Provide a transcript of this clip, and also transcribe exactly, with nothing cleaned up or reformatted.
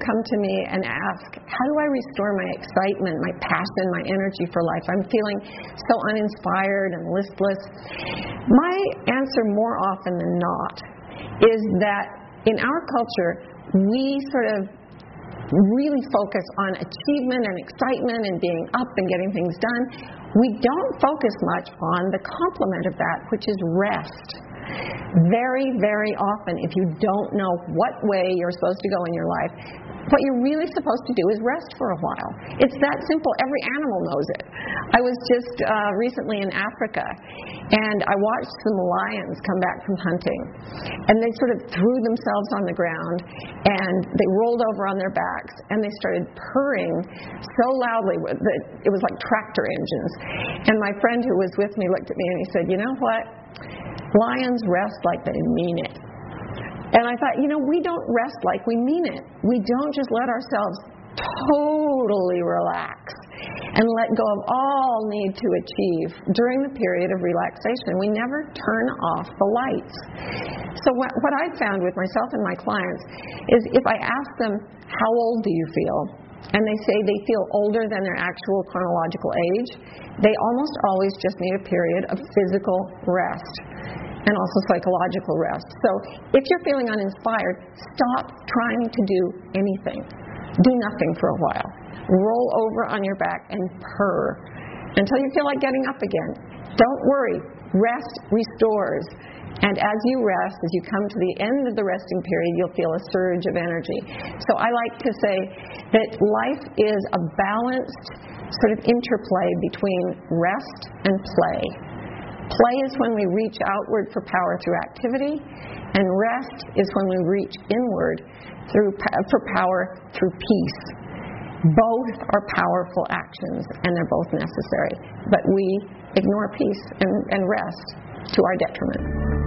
come to me and ask, how do I restore my excitement, my passion, my energy for life? I'm feeling so uninspired and listless. My answer more often than not is that in our culture, we sort of really focus on achievement and excitement and being up and getting things done. We don't focus much on the complement of that, which is rest. Very, very often, if you don't know what way you're supposed to go in your life, what you're really supposed to do is rest for a while. It's that simple. Every animal knows it. I was just uh, recently in Africa, and I watched some lions come back from hunting, and they sort of threw themselves on the ground, and they rolled over on their backs, and they started purring so loudly that it was like tractor engines. And my friend who was with me looked at me and he said, you know what? Lions rest like they mean it. And I thought, you know, we don't rest like we mean it. We don't just let ourselves totally relax and let go of all need to achieve during the period of relaxation. We never turn off the lights. So what, what I've found with myself and my clients is if I ask them, how old do you feel? And they say they feel older than their actual chronological age, they almost always just need a period of physical rest and also psychological rest. So if you're feeling uninspired, stop trying to do anything. Do nothing for a while. Roll over on your back and purr until you feel like getting up again. Don't worry. Rest restores. And as you rest, as you come to the end of the resting period, you'll feel a surge of energy. So I like to say that life is a balanced sort of interplay between rest and play. Play is when we reach outward for power through activity, and rest is when we reach inward through for power through peace. Both are powerful actions, and they're both necessary. But we ignore peace and, and rest to our detriment.